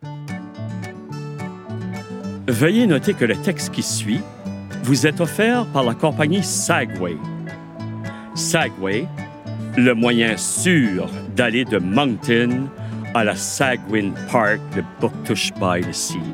Veuillez noter que le texte qui suit vous est offert par la compagnie Sagway. Sagway, le moyen sûr d'aller de Moncton à la Sagwin Park de Bouctouche by the Sea.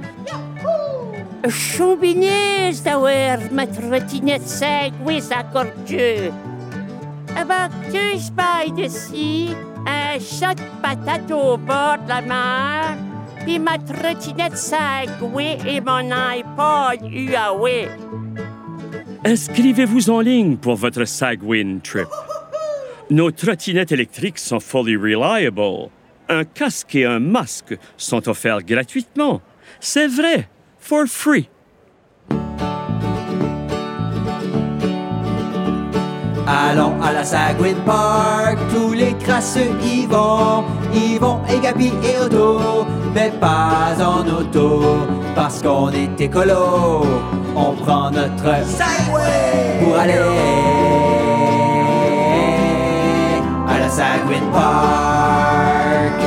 Chombinez d'avoir ma trottinette Segway sa cordieux. Bouctouche by the Sea, un shot de patate au bord de la mer, puis ma trottinette Segway et mon iPod Huawei. Inscrivez-vous en ligne pour votre Sagwin trip. Nos trottinettes électriques sont fully reliable. Un casque et un masque sont offerts gratuitement. C'est vrai, for free. Allons à la Sagwin Park, tous les crasseux y vont. Ils vont égapi et auto, mais pas en auto, parce qu'on est écolo. On prend notre Sagway pour aller à la Sagwin Park.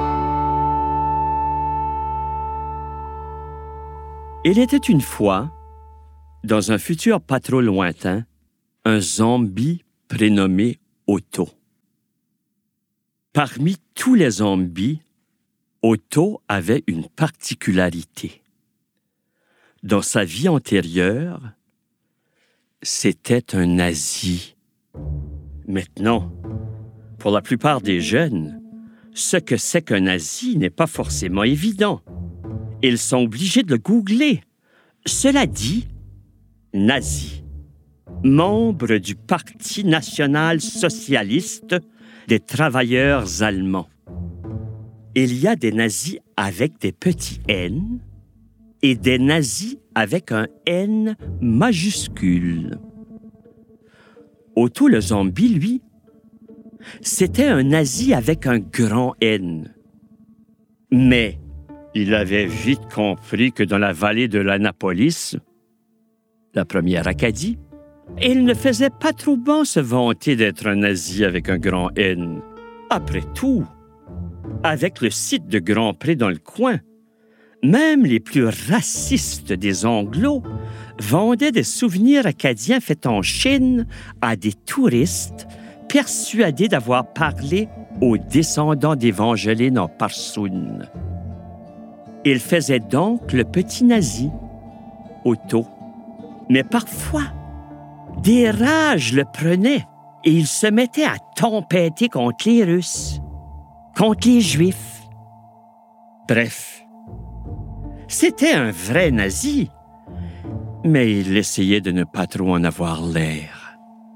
Il était une fois, dans un futur pas trop lointain, un zombie prénommé Otto. Parmi tous les zombies, Otto avait une particularité. Dans sa vie antérieure, c'était un nazi. Maintenant, pour la plupart des jeunes, ce que c'est qu'un nazi n'est pas forcément évident. Ils sont obligés de le googler. Cela dit, nazi, membre du Parti national-socialiste des travailleurs allemands. Il y a des nazis avec des petits N et des nazis avec un N majuscule. Otto le zombie, lui, c'était un nazi avec un grand N. Mais il avait vite compris que dans la vallée de l'Annapolis, la première Acadie, il ne faisait pas trop bon se vanter d'être un nazi avec un grand N. Après tout, avec le site de Grand Pré dans le coin, même les plus racistes des Anglos vendaient des souvenirs acadiens faits en Chine à des touristes persuadés d'avoir parlé aux descendants d'Évangeline en Parsoun. Il faisait donc le petit nazi, Otto. Mais parfois, des rages le prenaient et il se mettait à tempêter contre les Russes, contre les Juifs. Bref, c'était un vrai nazi, mais il essayait de ne pas trop en avoir l'air.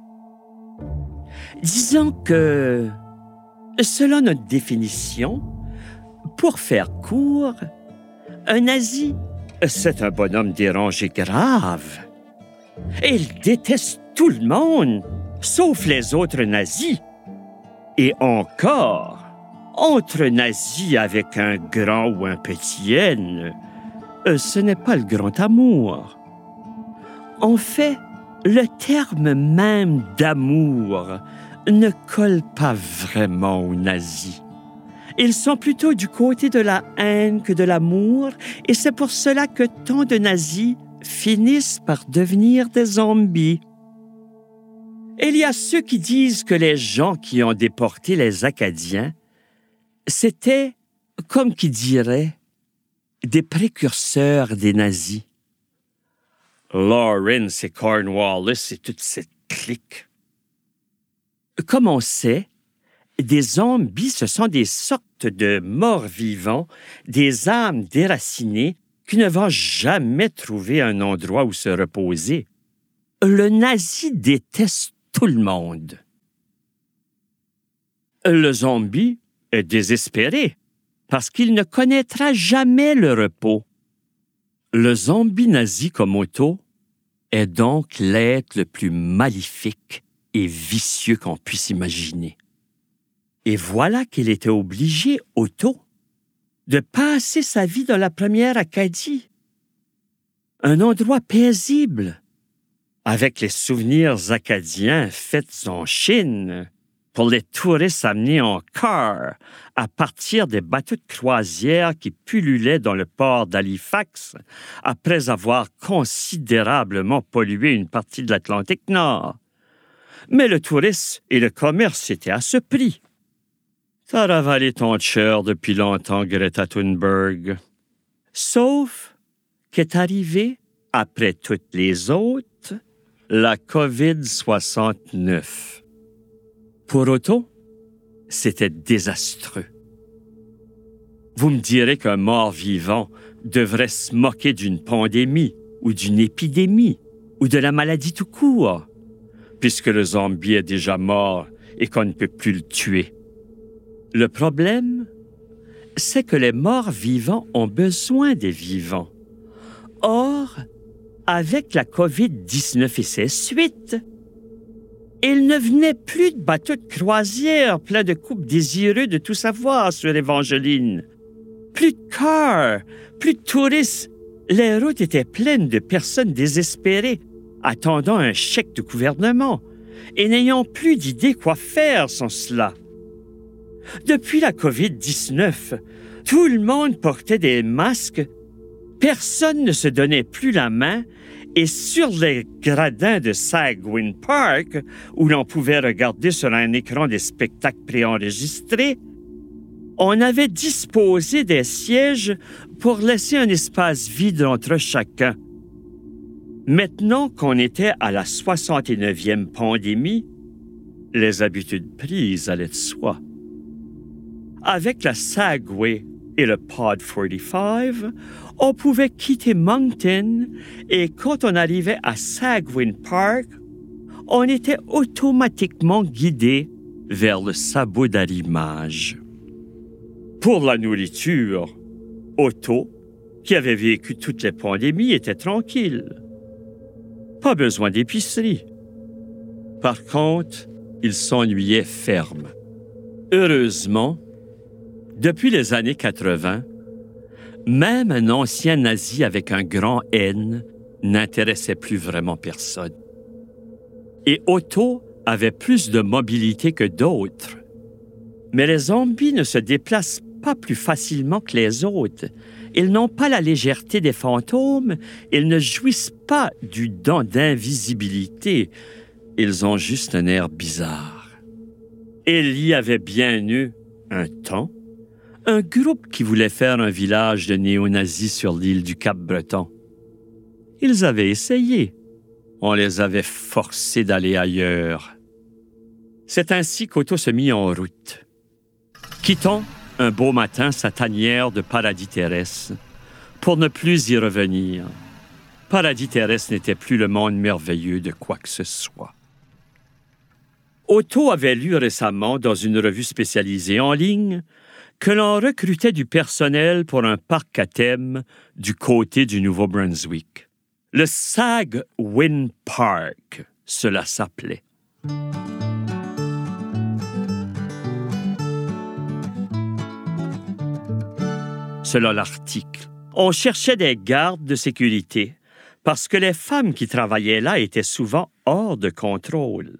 Disons que, selon notre définition, pour faire court, un nazi, c'est un bonhomme dérangé grave. Il déteste tout le monde, sauf les autres nazis. Et encore, entre nazis avec un grand ou un petit N, ce n'est pas le grand amour. En fait, le terme même d'amour ne colle pas vraiment aux nazis. Ils sont plutôt du côté de la haine que de l'amour, et c'est pour cela que tant de nazis finissent par devenir des zombies. Il y a ceux qui disent que les gens qui ont déporté les Acadiens, c'était, comme qui dirait, des précurseurs des nazis. Lawrence et Cornwallis et toute cette clique. Comme on sait, des zombies, ce sont des sortes de morts-vivants, des âmes déracinées qui ne vont jamais trouver un endroit où se reposer. Le nazi déteste tout le monde. Le zombie est désespéré parce qu'il ne connaîtra jamais le repos. Le zombie nazi comme Otto est donc l'être le plus maléfique et vicieux qu'on puisse imaginer. Et voilà qu'il était obligé, Otto, de passer sa vie dans la première Acadie. Un endroit paisible, avec les souvenirs acadiens faits en Chine pour les touristes amenés en car à partir des bateaux de croisière qui pullulaient dans le port d'Halifax après avoir considérablement pollué une partie de l'Atlantique Nord. Mais le tourisme et le commerce étaient à ce prix. T'as ravalé ton cher depuis longtemps, Greta Thunberg. Sauf qu'est arrivée, après toutes les autres, la COVID-69. Pour Otto, c'était désastreux. Vous me direz qu'un mort-vivant devrait se moquer d'une pandémie ou d'une épidémie ou de la maladie tout court, puisque le zombie est déjà mort et qu'on ne peut plus le tuer. Le problème, c'est que les morts-vivants ont besoin des vivants. Or, avec la COVID-19 et ses suites, il ne venait plus de bateaux de croisière pleins de couples désireux de tout savoir sur Evangeline. Plus de cars, plus de touristes. Les routes étaient pleines de personnes désespérées, attendant un chèque du gouvernement et n'ayant plus d'idée quoi faire sans cela. Depuis la COVID-19, tout le monde portait des masques, personne ne se donnait plus la main et sur les gradins de Sagouin Park, où l'on pouvait regarder sur un écran des spectacles préenregistrés, on avait disposé des sièges pour laisser un espace vide entre chacun. Maintenant qu'on était à la 69e pandémie, les habitudes prises allaient de soi. Avec la Sagway et le Pod 45, on pouvait quitter Moncton et quand on arrivait à Sagouin Park, on était automatiquement guidé vers le sabot d'arrimage. Pour la nourriture, Otto, qui avait vécu toutes les pandémies, était tranquille. Pas besoin d'épicerie. Par contre, il s'ennuyait ferme. Heureusement, depuis les années 80, même un ancien nazi avec un grand N n'intéressait plus vraiment personne. Et Otto avait plus de mobilité que d'autres. Mais les zombies ne se déplacent pas plus facilement que les autres. Ils n'ont pas la légèreté des fantômes, ils ne jouissent pas du don d'invisibilité. Ils ont juste un air bizarre. Il y avait bien eu, un temps, un groupe qui voulait faire un village de néo-nazis sur l'île du Cap-Breton. Ils avaient essayé. On les avait forcés d'aller ailleurs. C'est ainsi qu'Otto se mit en route. Quittons un beau matin sa tanière de paradis terrestre pour ne plus y revenir. Paradis terrestre n'était plus le monde merveilleux de quoi que ce soit. Otto avait lu récemment dans une revue spécialisée en ligne que l'on recrutait du personnel pour un parc à thème du côté du Nouveau-Brunswick. Le Sagouin Park, cela s'appelait. Selon l'article, on cherchait des gardes de sécurité parce que les femmes qui travaillaient là étaient souvent hors de contrôle.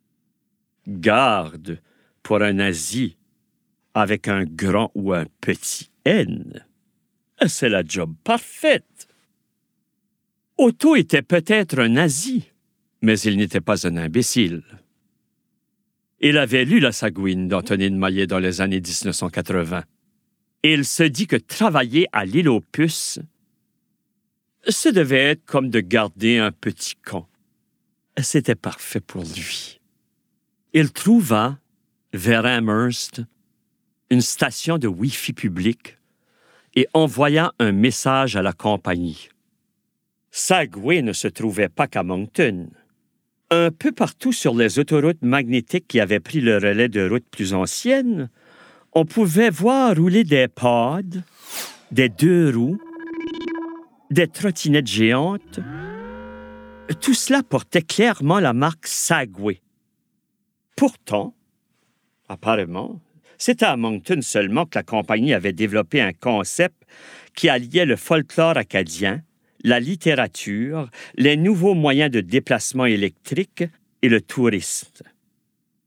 Garde pour un nazi avec un grand ou un petit N. C'est la job parfaite. Otto était peut-être un nazi, mais il n'était pas un imbécile. Il avait lu la Sagouine d'Antonin Maillet dans les années 1980. Et il se dit que travailler à l'île aux puces, ce devait être comme de garder un petit con. C'était parfait pour lui. Il trouva, vers Amherst, une station de Wi-Fi public et envoya un message à la compagnie. Sagouin ne se trouvait pas qu'à Moncton. Un peu partout sur les autoroutes magnétiques qui avaient pris le relais de routes plus anciennes, on pouvait voir rouler des pods, des deux roues, des trottinettes géantes. Tout cela portait clairement la marque Sagouin. Pourtant, apparemment, c'était à Moncton seulement que la compagnie avait développé un concept qui alliait le folklore acadien, la littérature, les nouveaux moyens de déplacement électrique et le tourisme.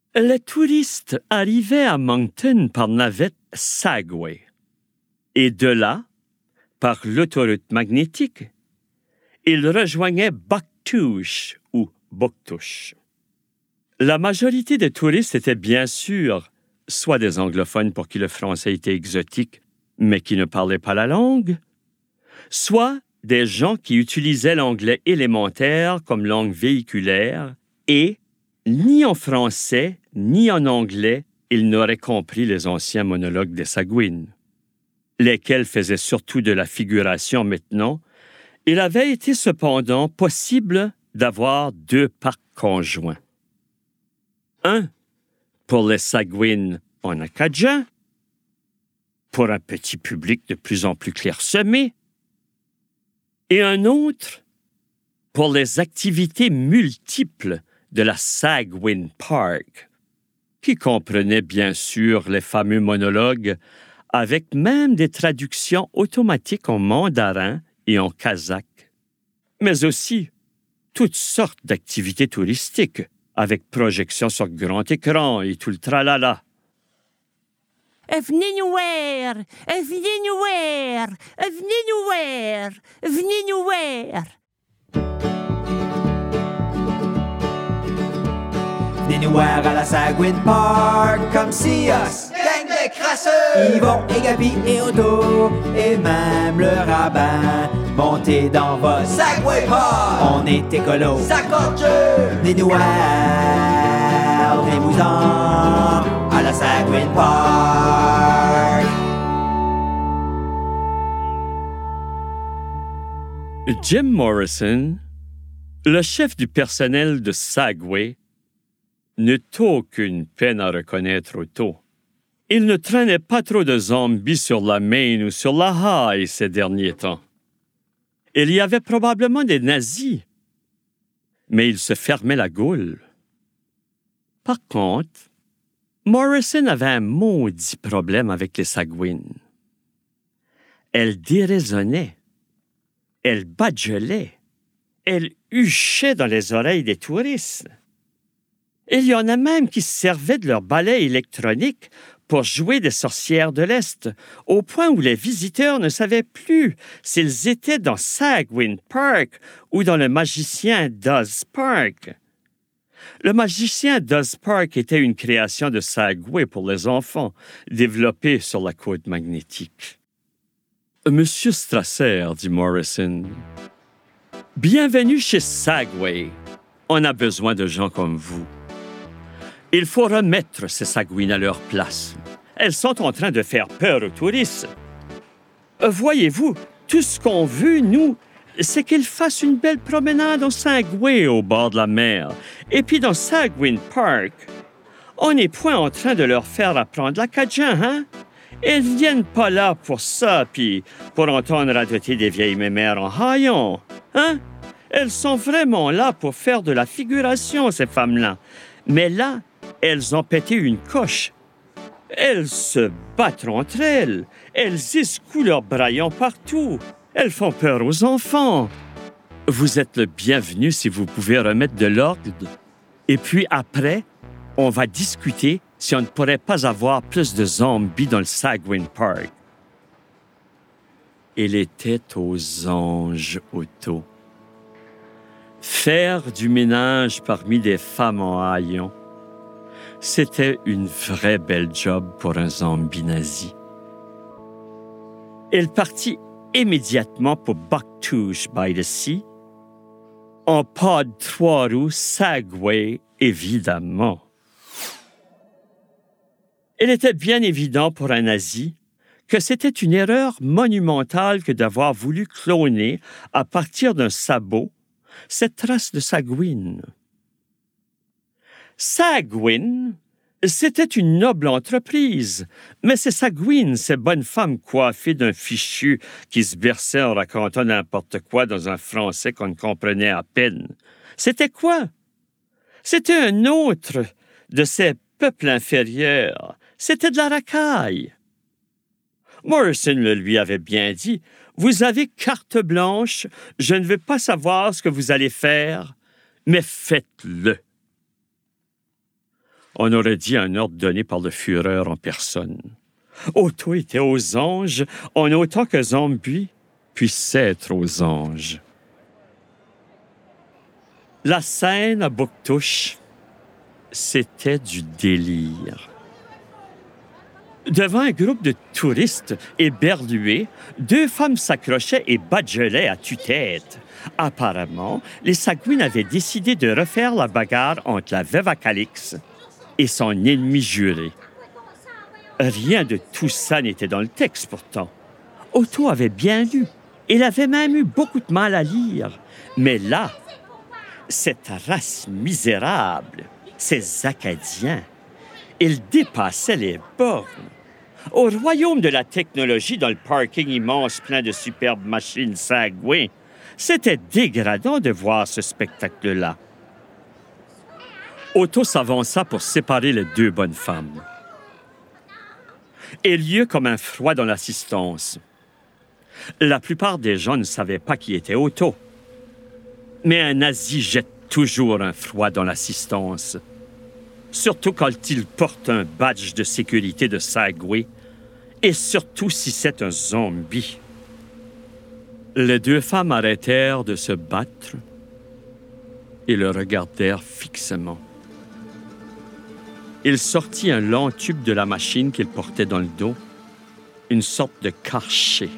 Les touristes arrivaient à Moncton par navette Sagway et de là, par l'autoroute magnétique, ils rejoignaient Bactouche ou Boctouche. La majorité des touristes étaient bien sûr soit des anglophones pour qui le français était exotique, mais qui ne parlaient pas la langue, soit des gens qui utilisaient l'anglais élémentaire comme langue véhiculaire et, ni en français ni en anglais, ils n'auraient compris les anciens monologues des Sagouines, lesquels faisaient surtout de la figuration maintenant. Il avait été cependant possible d'avoir 2 parcs conjoints. Un pour les Sagouines en acadien, pour un petit public de plus en plus clairsemé, et un autre pour les activités multiples de la Sagouine Park, qui comprenait bien sûr les fameux monologues, avec même des traductions automatiques en mandarin et en kazakh, mais aussi toutes sortes d'activités touristiques, avec projection sur grand écran et tout le tralala. Venez nous voir! Venez nous voir! Venez nous voir! Venez nous voir! Venez nous voir à la Sagouine Park, comme si us, gang de crasseux, Yvon et Gabi et Otto, et même le rabbin, montez dans votre Sagway Park. On est écolo, ça compte jeu. Venez nous voir, venez-vous-en à la Sagouine Park. Jim Morrison, le chef du personnel de Sagway, n'eut aucune peine à reconnaître Otto. Il ne traînait pas trop de zombies sur la Main ou sur la High ces derniers temps. Il y avait probablement des nazis, mais il se fermait la goule. Par contre, Morrison avait un maudit problème avec les Sagouines. Elles déraisonnaient, elles bajolaient, elles huchaient dans les oreilles des touristes. Il y en a même qui se servaient de leur balai électronique pour jouer des sorcières de l'Est, au point où les visiteurs ne savaient plus s'ils étaient dans Sagouine Park ou dans le magicien d'Oz Park. Le magicien d'Oz Park était une création de Sagway pour les enfants, développée sur la côte magnétique. « Monsieur Strasser, dit Morrison, bienvenue chez Sagway. On a besoin de gens comme vous. Il faut remettre ces Sagouines à leur place. Elles sont en train de faire peur aux touristes. Voyez-vous, tout ce qu'on veut, nous, c'est qu'ils fassent une belle promenade en Sagway au bord de la mer. Et puis dans Sagouine Park, on n'est point en train de leur faire apprendre l'acadien, hein? Elles viennent pas là pour ça, puis pour entendre radoter des vieilles mémères en haillons, hein? Elles sont vraiment là pour faire de la figuration, ces femmes-là. Mais là, elles ont pété une coche. Elles se battent entre elles. Elles escouent leurs braillons partout. Elles font peur aux enfants. Vous êtes le bienvenu si vous pouvez remettre de l'ordre. Et puis après, on va discuter si on ne pourrait pas avoir plus de zombies dans le Sagouine Park. Il était aux anges, Otto. Faire du ménage parmi des femmes en haillons, c'était une vraie belle job pour un zombie nazi. Il partit immédiatement pour Bactouche by the Sea, en pas de 3 roues Sagway, évidemment. Il était bien évident pour un nazi que c'était une erreur monumentale que d'avoir voulu cloner, à partir d'un sabot, cette trace de Sagouine. Sagouine, c'était une noble entreprise, mais ces Sagouines, ces bonnes femmes coiffées d'un fichu qui se berçaient en racontant n'importe quoi dans un français qu'on ne comprenait à peine. C'était quoi? C'était un autre de ces peuples inférieurs. C'était de la racaille. Morrison le lui avait bien dit. Vous avez carte blanche, je ne veux pas savoir ce que vous allez faire, mais faites-le. On aurait dit un ordre donné par le Führer en personne. Otto était aux anges en autant que Zombie puisse être aux anges. La scène à Bouctouche, c'était du délire. Devant un groupe de touristes éberlués, 2 femmes s'accrochaient et badigeaient à tue-tête. Apparemment, les Sagouines avaient décidé de refaire la bagarre entre la veuve à Calix et son ennemi juré. Rien de tout ça n'était dans le texte, pourtant. Otto avait bien lu. Il avait même eu beaucoup de mal à lire. Mais là, cette race misérable, ces Acadiens, ils dépassaient les bornes. Au royaume de la technologie, dans le parking immense plein de superbes machines Sagouin, c'était dégradant de voir ce spectacle-là. Otto s'avança pour séparer les 2 bonnes femmes. Il y eut comme un froid dans l'assistance. La plupart des gens ne savaient pas qui était Otto. Mais un nazi jette toujours un froid dans l'assistance. Surtout quand il porte un badge de sécurité de Sagouin, et surtout si c'est un zombie. Les 2 femmes arrêtèrent de se battre et le regardèrent fixement. Il sortit un long tube de la machine qu'il portait dans le dos, une sorte de carchet.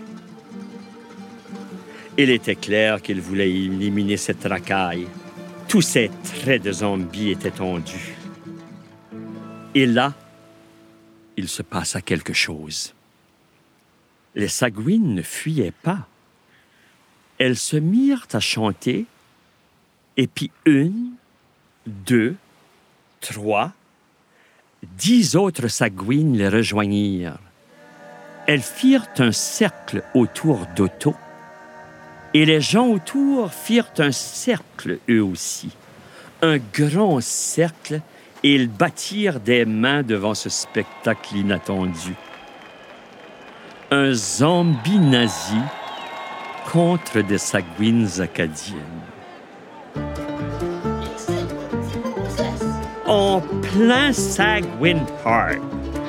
Il était clair qu'il voulait éliminer cette racaille. Tous ces traits de zombie étaient tondus. Et là, il se passa quelque chose. Les Sagouines ne fuyaient pas. Elles se mirent à chanter, et puis 1, 2, 3, 10 autres Sagouines les rejoignirent. Elles firent un cercle autour d'Otto, et les gens autour firent un cercle eux aussi. Un grand cercle, et ils battirent des mains devant ce spectacle inattendu. Un zombie nazi contre des Sagouines acadiennes. En plein Sagouin Park.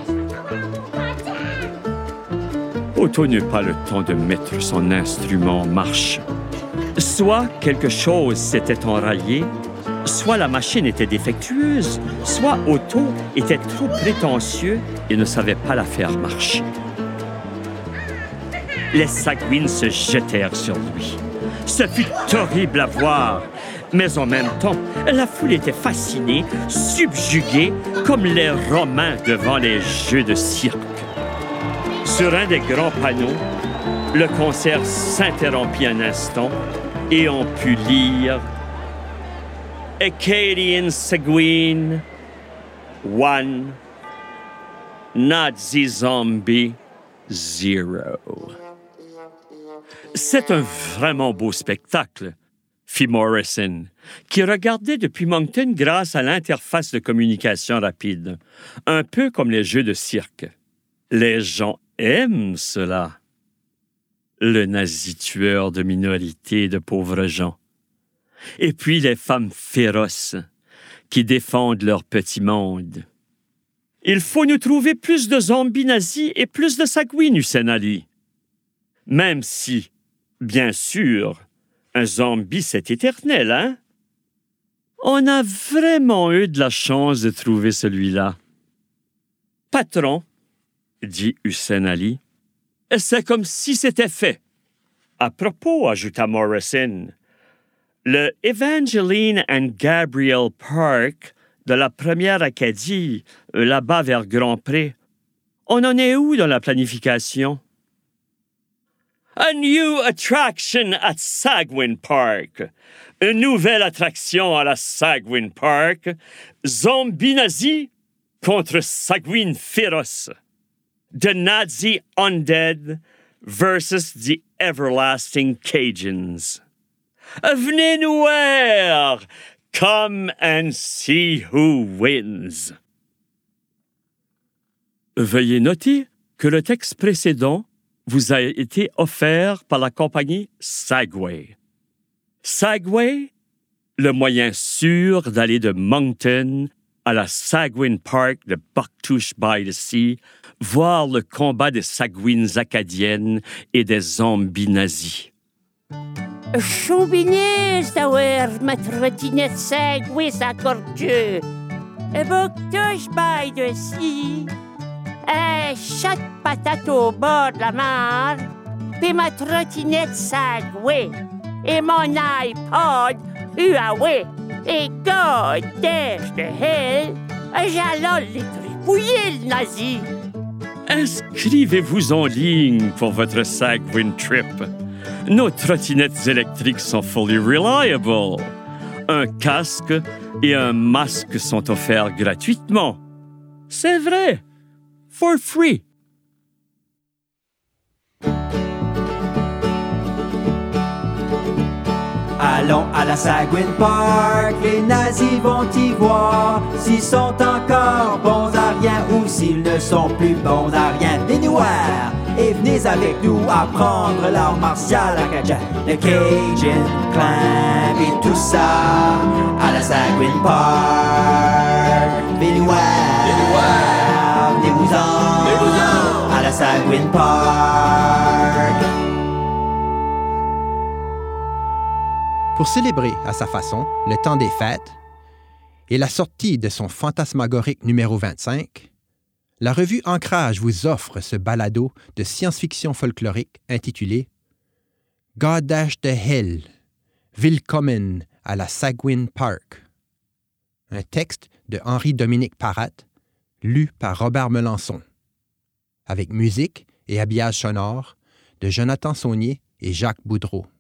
Otto n'eut pas le temps de mettre son instrument en marche. Soit quelque chose s'était enraillé, soit la machine était défectueuse, soit Otto était trop prétentieux et ne savait pas la faire marcher. Les Sagouines se jetèrent sur lui. Ce fut horrible à voir, mais en même temps, la foule était fascinée, subjuguée, comme les Romains devant les jeux de cirque. Sur un des grands panneaux, le concert s'interrompit un instant et on put lire « Acadian Sagouine, 1, Nazi Zombie, 0. » C'est un vraiment beau spectacle, fit Morrison, qui regardait depuis Moncton grâce à l'interface de communication rapide, un peu comme les jeux de cirque. Les gens aiment cela. Le nazi tueur de minorités de pauvres gens. Et puis les femmes féroces qui défendent leur petit monde. Il faut nous trouver plus de zombies nazis et plus de Sagouines, Hussein Ali. Même si, bien sûr, un zombie, c'est éternel, hein? On a vraiment eu de la chance de trouver celui-là. Patron, dit Hussein Ali, c'est comme si c'était fait. À propos, ajouta Morrison, le Evangeline and Gabriel Park de la première Acadie, là-bas vers Grand-Pré, on en est où dans la planification? A new attraction at Sagouin Park. Une nouvelle attraction à la Sagouin Park. Zombie nazi contre Sagouine féroce. The Nazi undead versus the everlasting Cajuns. Venez nous voir! Come and see who wins. Veuillez noter que le texte précédent vous a été offert par la compagnie Sagway. Sagway, le moyen sûr d'aller de Moncton à la Sagouin Park de Bucktouche-by-the-Sea voir le combat des Sagouines acadiennes et des zombies nazis. Choubinez d'avoir ma trottinette Segway sa cordieux. Bucktouche-by-the-Sea. Un shot de patate au bord de la mer. Puis ma trottinette Segway. Et mon iPod Huawei. Et God dash the hell, j'allais les tripouiller, le nazi. Inscrivez-vous en ligne pour votre Sagouin Trip. Nos trottinettes électriques sont fully reliable. Un casque et un masque sont offerts gratuitement. C'est vrai, for free. Allons à la Sagouin Park, les nazis vont y voir s'ils sont encore bons à rien ou s'ils ne sont plus bons à rien. Venez nous voir et venez avec nous apprendre l'art martial acadien, le Cajun Climb et tout ça à la Sagouin Park. Venez nous voir, venez-vous-en à la Sagouin Park. Pour célébrer à sa façon le temps des fêtes et la sortie de son fantasmagorique numéro 25, la revue Ancrage vous offre ce balado de science-fiction folklorique intitulé « God dash the Hell, Willkommen à la Sagouin Park », un texte de Henri-Dominique Parat, lu par Robert Melançon, avec musique et habillage sonore de Jonathan Saunier et Jacques Boudreau.